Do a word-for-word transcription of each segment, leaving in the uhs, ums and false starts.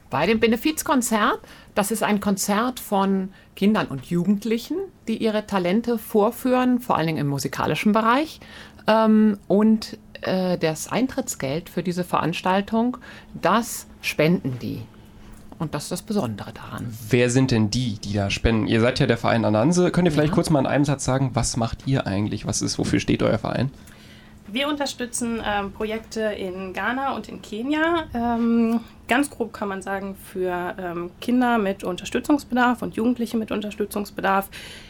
Bei dem Benefizkonzert, das ist ein Konzert von Kindern und Jugendlichen, die ihre Talente vorführen, vor allen Dingen im musikalischen Bereich. Ähm, und äh, das Eintrittsgeld für diese Veranstaltung, das spenden die. Und das ist das Besondere daran. Wer sind denn die, die da spenden? Ihr seid ja der Verein Ananse. Könnt ihr vielleicht ja. kurz mal in einem Satz sagen, was macht ihr eigentlich? Was ist, wofür steht euer Verein? Wir unterstützen ähm, Projekte in Ghana und in Kenia. Ähm, ganz grob kann man sagen, für ähm, Kinder mit Unterstützungsbedarf und Jugendliche mit Unterstützungsbedarf.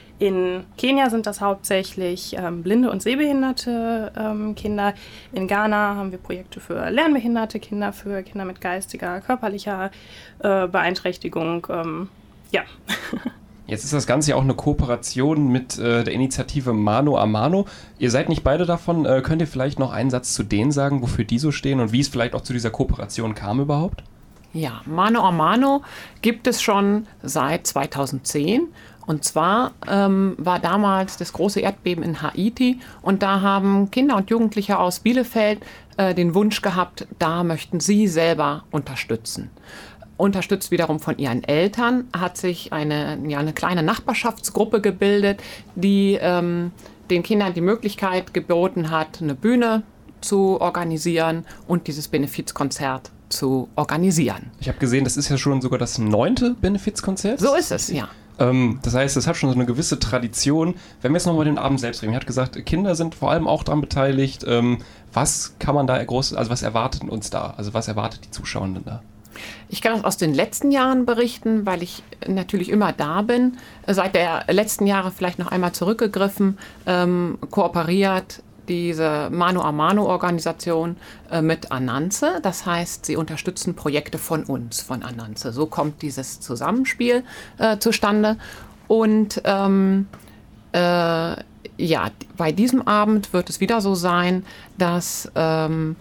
In Kenia sind das hauptsächlich ähm, blinde und sehbehinderte ähm, Kinder. In Ghana haben wir Projekte für lernbehinderte Kinder, für Kinder mit geistiger, körperlicher äh, Beeinträchtigung. Ähm, ja. Jetzt ist das Ganze ja auch eine Kooperation mit äh, der Initiative Mano a Mano. Ihr seid nicht beide davon. Äh, könnt ihr vielleicht noch einen Satz zu denen sagen, wofür die so stehen und wie es vielleicht auch zu dieser Kooperation kam überhaupt? Ja, Mano a Mano gibt es schon seit zweitausendzehn. Und zwar ähm, war damals das große Erdbeben in Haiti und da haben Kinder und Jugendliche aus Bielefeld äh, den Wunsch gehabt, da möchten sie selber unterstützen. Unterstützt wiederum von ihren Eltern hat sich eine, ja, eine kleine Nachbarschaftsgruppe gebildet, die ähm, den Kindern die Möglichkeit geboten hat, eine Bühne zu organisieren und dieses Benefizkonzert zu organisieren. Ich habe gesehen, das ist ja schon sogar das neunte Benefizkonzert. So ist es, ja. Ähm, das heißt, es hat schon so eine gewisse Tradition. Wenn wir jetzt nochmal den Abend selbst reden, ihr habt gesagt, Kinder sind vor allem auch daran beteiligt. Ähm, was kann man da groß, also was erwartet uns da? Also was erwartet die Zuschauenden da? Ich kann das aus den letzten Jahren berichten, weil ich natürlich immer da bin. Seit der letzten Jahre vielleicht noch einmal zurückgegriffen, ähm, kooperiert diese Mano a Mano Organisation äh, mit Ananse. Das heißt, sie unterstützen Projekte von uns, von Ananse. So kommt dieses Zusammenspiel äh, zustande. Und ähm, äh, ja, bei diesem Abend wird es wieder so sein, dass ähm,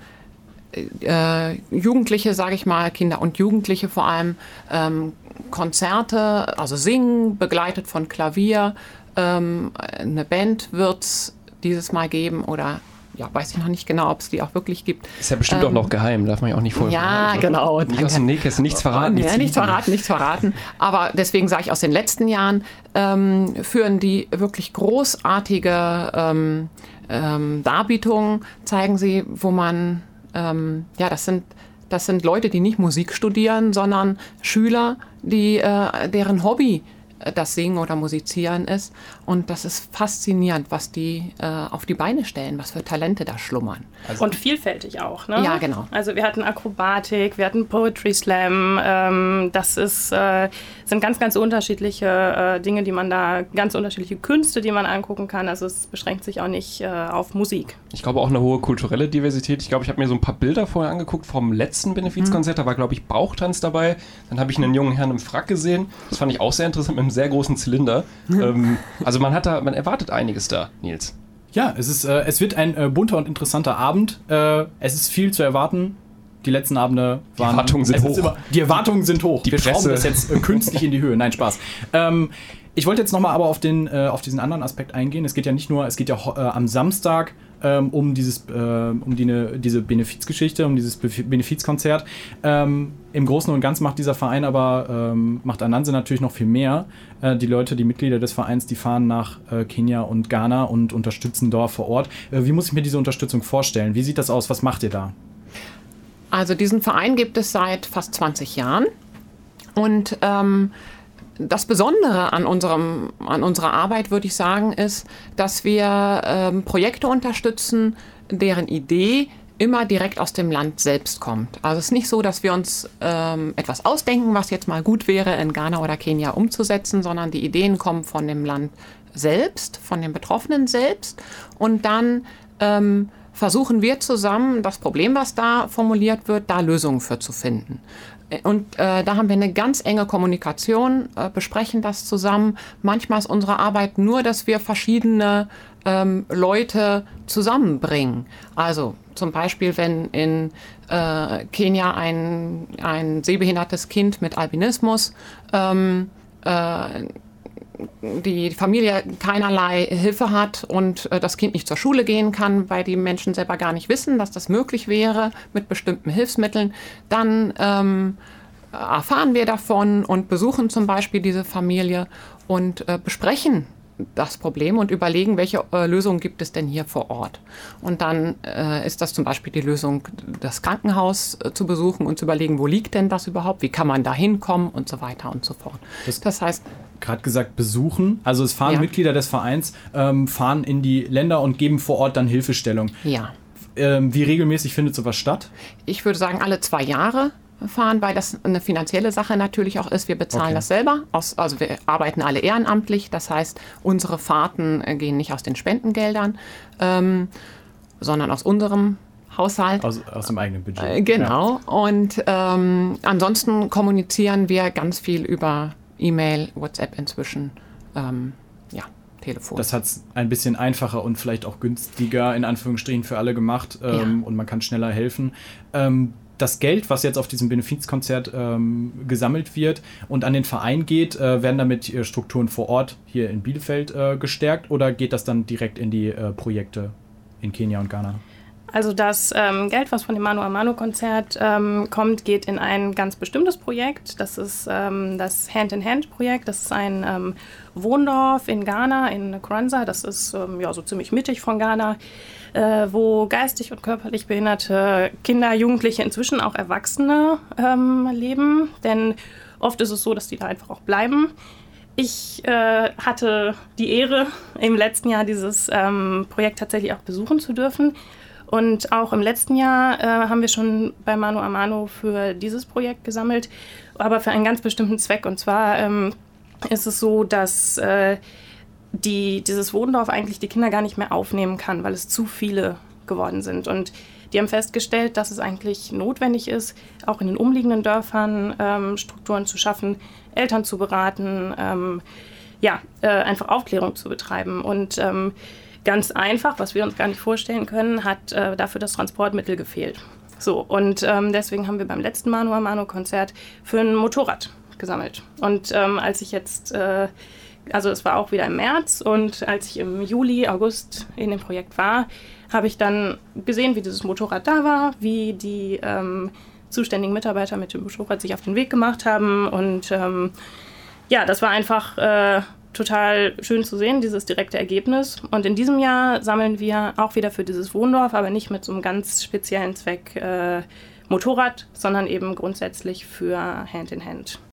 äh, Jugendliche, sage ich mal, Kinder und Jugendliche vor allem, ähm, Konzerte, also singen, begleitet von Klavier. Ähm, eine Band wird es dieses Mal geben oder ja, weiß ich noch nicht genau, ob es die auch wirklich gibt. Ist ja bestimmt ähm, auch noch geheim, darf man ja auch nicht vorher. Ja, verraten. Genau. Nicht aus dem Nähkästchen, nichts verraten. Nichts, ja, nichts verraten, nichts verraten. Aber deswegen sage ich, aus den letzten Jahren ähm, führen die wirklich großartige ähm, ähm, Darbietungen, zeigen sie, wo man, ähm, ja, das sind, das sind Leute, die nicht Musik studieren, sondern Schüler, die, äh, deren Hobby das Singen oder Musizieren ist. Und das ist faszinierend, was die äh, auf die Beine stellen, was für Talente da schlummern. Also und vielfältig auch, ne? Ja, genau. Also wir hatten Akrobatik, wir hatten Poetry Slam. Ähm, das ist, äh, sind ganz, ganz unterschiedliche äh, Dinge, die man da, ganz unterschiedliche Künste, die man angucken kann. Also es beschränkt sich auch nicht äh, auf Musik. Ich glaube auch eine hohe kulturelle Diversität. Ich glaube, ich habe mir so ein paar Bilder vorher angeguckt vom letzten Benefizkonzert. Mhm. Da war, glaube ich, Bauchtanz dabei. Dann habe ich einen jungen Herrn im Frack gesehen. Das fand ich auch sehr interessant, mit einem sehr großen Zylinder. ähm, also man hat da, man erwartet einiges da, Nils. Ja, es ist, äh, es wird ein äh, bunter und interessanter Abend. Äh, es ist viel zu erwarten. Die letzten Abende waren... Die Erwartungen sind hoch. Immer, die Erwartungen sind hoch. Die Wir Presse. schrauben das jetzt äh, künstlich in die Höhe. Nein, Spaß. Ähm, ich wollte jetzt nochmal aber auf, den, äh, auf diesen anderen Aspekt eingehen. Es geht ja nicht nur, es geht ja äh, am Samstag ähm, um, dieses, äh, um die, ne, diese Benefizgeschichte, um dieses Benefizkonzert. Ähm, Im Großen und Ganzen macht dieser Verein aber, ähm, macht Ananse natürlich noch viel mehr. Äh, die Leute, die Mitglieder des Vereins, die fahren nach äh, Kenia und Ghana und unterstützen dort vor Ort. Äh, wie muss ich mir diese Unterstützung vorstellen? Wie sieht das aus? Was macht ihr da? Also diesen Verein gibt es seit fast zwanzig Jahren. Und ähm, das Besondere an, unserem, an unserer Arbeit, würde ich sagen, ist, dass wir ähm, Projekte unterstützen, deren Idee immer direkt aus dem Land selbst kommt. Also es ist nicht so, dass wir uns ähm, etwas ausdenken, was jetzt mal gut wäre, in Ghana oder Kenia umzusetzen, sondern die Ideen kommen von dem Land selbst, von den Betroffenen selbst. Und dann ähm, versuchen wir zusammen, das Problem, was da formuliert wird, da Lösungen für zu finden. Und äh, da haben wir eine ganz enge Kommunikation, äh, besprechen das zusammen. Manchmal ist unsere Arbeit nur, dass wir verschiedene ähm, Leute zusammenbringen. Also zum Beispiel, wenn in äh, Kenia ein, ein sehbehindertes Kind mit Albinismus ähm, äh, die Familie keinerlei Hilfe hat und äh, das Kind nicht zur Schule gehen kann, weil die Menschen selber gar nicht wissen, dass das möglich wäre mit bestimmten Hilfsmitteln, dann ähm, erfahren wir davon und besuchen zum Beispiel diese Familie und äh, besprechen das Problem und überlegen, welche äh, Lösungen gibt es denn hier vor Ort. Und dann äh, ist das zum Beispiel die Lösung, das Krankenhaus äh, zu besuchen und zu überlegen, wo liegt denn das überhaupt, wie kann man da hinkommen und so weiter und so fort. Das, das heißt... Gerade gesagt, besuchen, also es fahren ja. Mitglieder des Vereins, ähm, fahren in die Länder und geben vor Ort dann Hilfestellung. Ja. Ähm, wie regelmäßig findet sowas statt? Ich würde sagen, alle zwei Jahre fahren, weil das eine finanzielle Sache natürlich auch ist. Wir bezahlen okay. das selber. Aus, also wir arbeiten alle ehrenamtlich. Das heißt, unsere Fahrten äh, gehen nicht aus den Spendengeldern, ähm, sondern aus unserem Haushalt. Aus, aus dem eigenen Budget. Äh, genau. Ja. Und ähm, ansonsten kommunizieren wir ganz viel über E-Mail, WhatsApp inzwischen, ähm, ja, Telefon. Das hat es ein bisschen einfacher und vielleicht auch günstiger in Anführungsstrichen für alle gemacht ähm, ja. und man kann schneller helfen. Ähm, Das Geld, was jetzt auf diesem Benefizkonzert ähm, gesammelt wird und an den Verein geht, äh, werden damit äh, Strukturen vor Ort hier in Bielefeld äh, gestärkt oder geht das dann direkt in die äh, Projekte in Kenia und Ghana? Also das ähm, Geld, was von dem Mano a Mano Konzert ähm, kommt, geht in ein ganz bestimmtes Projekt. Das ist ähm, das Hand-in-Hand-Projekt. Das ist ein ähm, Wohndorf in Ghana, in Kranza. Das ist ähm, ja, so ziemlich mittig von Ghana, äh, wo geistig und körperlich behinderte Kinder, Jugendliche, inzwischen auch Erwachsene ähm, leben. Denn oft ist es so, dass die da einfach auch bleiben. Ich äh, hatte die Ehre, im letzten Jahr dieses ähm, Projekt tatsächlich auch besuchen zu dürfen. Und auch im letzten Jahr äh, haben wir schon bei Mano a Mano für dieses Projekt gesammelt, aber für einen ganz bestimmten Zweck. Und zwar ähm, ist es so, dass äh, die, dieses Wohndorf eigentlich die Kinder gar nicht mehr aufnehmen kann, weil es zu viele geworden sind. Und die haben festgestellt, dass es eigentlich notwendig ist, auch in den umliegenden Dörfern ähm, Strukturen zu schaffen, Eltern zu beraten, ähm, ja, äh, einfach Aufklärung zu betreiben. Und ähm, ganz einfach, was wir uns gar nicht vorstellen können, hat äh, dafür das Transportmittel gefehlt. So, und ähm, deswegen haben wir beim letzten Mano a Mano Konzert für ein Motorrad gesammelt. Und ähm, als ich jetzt, äh, also es war auch wieder im März, und als ich im Juli, August in dem Projekt war, habe ich dann gesehen, wie dieses Motorrad da war, wie die ähm, zuständigen Mitarbeiter mit dem Motorrad sich auf den Weg gemacht haben. Und ähm, ja, das war einfach äh, total schön zu sehen, dieses direkte Ergebnis. Und in diesem Jahr sammeln wir auch wieder für dieses Wohndorf, aber nicht mit so einem ganz speziellen Zweck äh, Motorrad, sondern eben grundsätzlich für Hand in Hand.